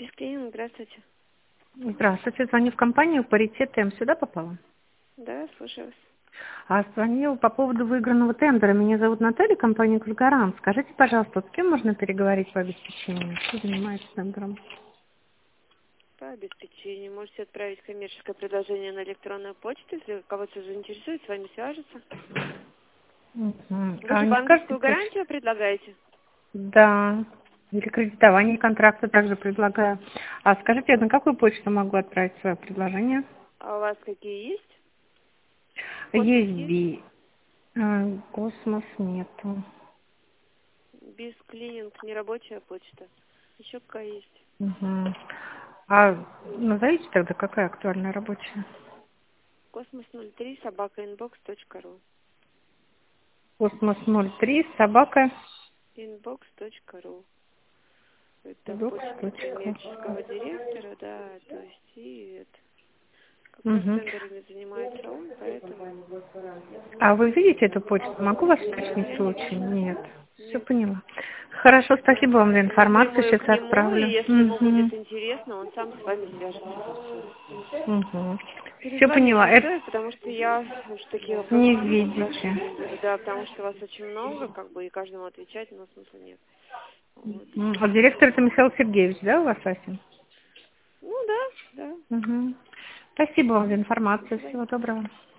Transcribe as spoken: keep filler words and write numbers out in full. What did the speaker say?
Бесклининг, здравствуйте. Здравствуйте, звоню в компанию «Паритет М». Сюда попала? Да, слушаю вас. А звонил по поводу выигранного тендера. Меня зовут Наталья, компания «Кузгарант». Скажите, пожалуйста, вот с кем можно переговорить по обеспечению? Кто занимается тендером? По обеспечению можете отправить коммерческое предложение на электронную почту, если кого-то заинтересует, с вами свяжется. Мгм. Вы А же не скажете банковскую точно? гарантию предлагаете? Да. Или кредитование контракта также предлагаю. А скажите, на какую почту могу отправить свое предложение? А у вас какие есть? Космос Есть есть? би. А, Космос нету. Бесклининг, нерабочая почта. Еще какая есть? Мгм. А назовите тогда, какая актуальная рабочая? Космос ноль три собака инбокс точка ру. Космос ноль три, собака, инбокс точка ру. Это докс почта точка. коммерческого директора, да, то есть и это. Как раз Мгм. тендерами занимается он, поэтому А вы видите эту почту? Могу вас уточнить я не случай? вижу. Нет. Все Нет. поняла. Хорошо, Да. спасибо вам за информацию. Напрямую Сейчас к нему, и отправлю. если ему будет Угу. интересно, он сам с вами свяжется. Все. Угу. Все Перезванивать поняла. не Это стоит, потому что я уж такие вопросы не не спрашивать видите. не буду. Да, потому что вас очень много, как бы, и каждому отвечать, но смысла нет. Вот. М, А директор это Михаил Сергеевич, да, у вас, Асин? Ну да, да. Угу. Спасибо вам за До информацию. свидания. Всего доброго.